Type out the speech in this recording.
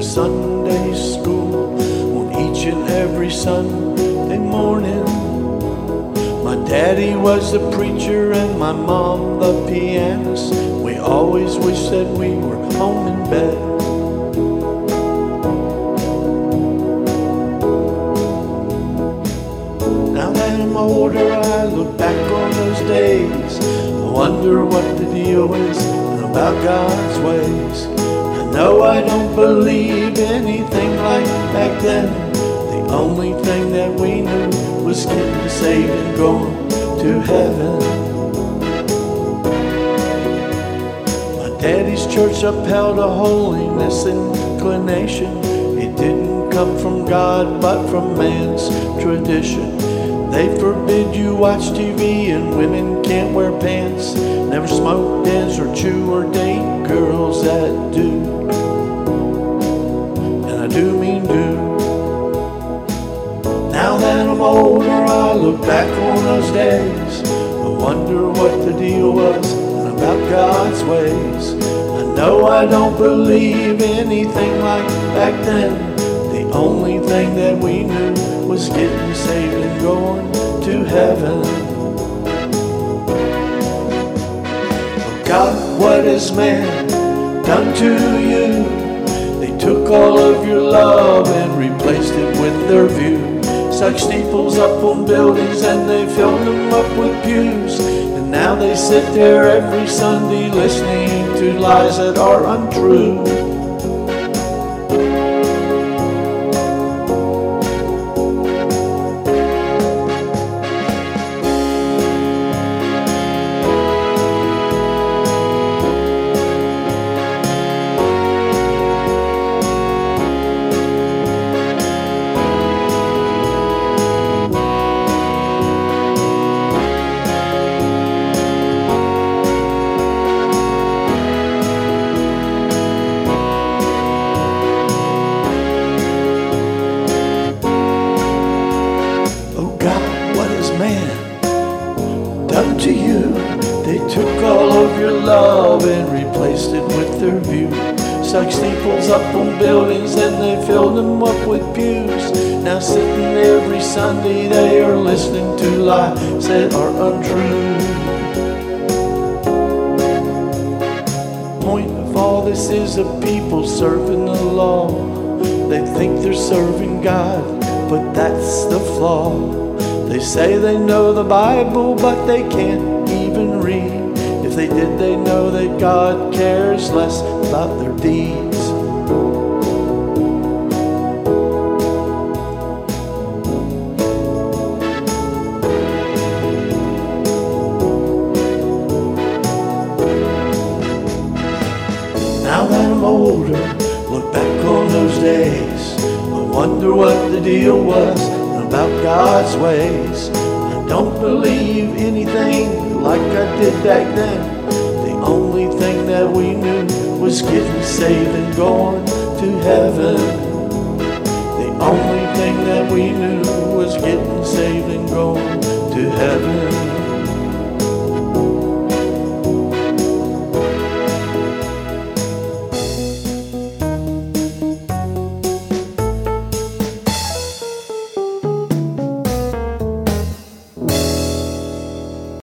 to Sunday school on each and every Sunday morning. My daddy was the preacher and my mom the pianist. We always wished that we were home in bed. Now that I'm older, I look back on those days. I wonder what the deal is about God's ways. I know I don't believe anything like back then. The only thing that we knew was getting saved and going to heaven. My daddy's church upheld a holiness inclination. It didn't come from God but from man's tradition. They forbid you watch TV and women can't wear pants. Never smoke, dance, or chew, or date girls that do. And I do mean do. Now that I'm older, I look back on those days. I wonder what the deal was about God's ways. I know I don't believe anything like back then. The only thing that we knew was getting saved and going to heaven. Oh God, what has man done to you? They took all of your love and replaced it with their view. Stuck steeples up on buildings and they filled them up with pews. And now they sit there every Sunday listening to lies that are untrue. Man done to you? They took all of your love and replaced it with their view. Stuck steeples up on buildings and they filled them up with pews. Now sitting every Sunday they are listening to lies that are untrue. Point of all this is a people serving the law. They think they're serving God, but that's the flaw. They say they know the Bible, but they can't even read. If they did, they know that God cares less about their deeds. Now that I'm older, look back on those days. I wonder what the deal was about God's ways. I don't believe anything like I did back then. The only thing that we knew was getting saved and going to heaven. The only thing that we knew was getting saved and going to heaven.